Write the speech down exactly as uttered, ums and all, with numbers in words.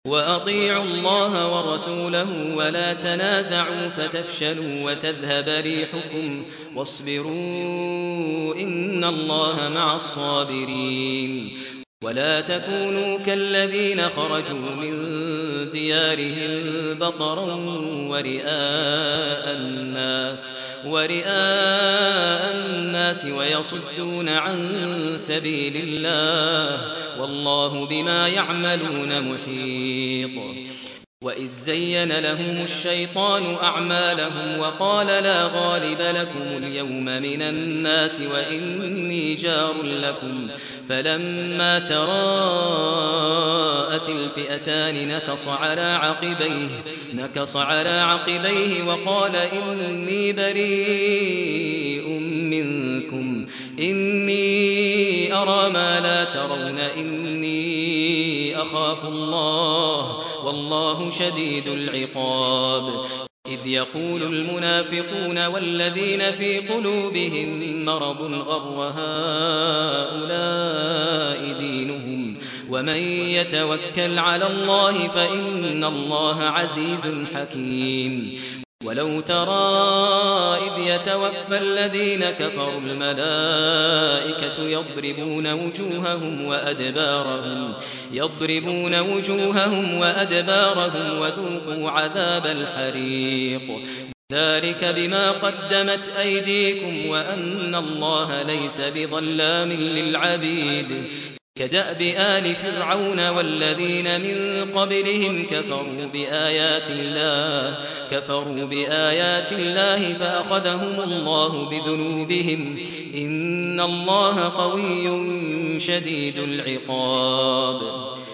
وأطيعوا الله ورسوله ولا تنازعوا فتفشلوا وتذهب ريحكم واصبروا إن الله مع الصابرين. ولا تكونوا كالذين خرجوا من ديارهم بطرا ورئاء الناس ورئاء الناس ويصدون عن سبيل الله والله بما يعملون محيط. وإذ زين لهم الشيطان أعمالهم وقال لا غالب لكم اليوم من الناس وإني جار لكم فلما تراءت الفئتان نكص على عقبيه نكص على عقبيه وقال إني بريء منكم إني أرى ما لا ترون إني أخاف الله والله شديد العقاب. إذ يقول المنافقون والذين في قلوبهم مرض غر هؤلاء دينهم ومن يتوكل على الله فإن الله عزيز حكيم. ولو ترى إذ يتوفى الذين كفروا الملائكة يضربون وجوههم وأدبارهم يضربون وجوههم وأدبارهم وذوقوا عذاب الحريق ذلك بما قدمت أيديكم وأن الله ليس بظلام للعبيد. كدأب آل فرعون والذين من قبلهم كفروا بآيات الله كفروا بآيات الله فأخذهم الله بذنوبهم إن الله قوي شديد العقاب.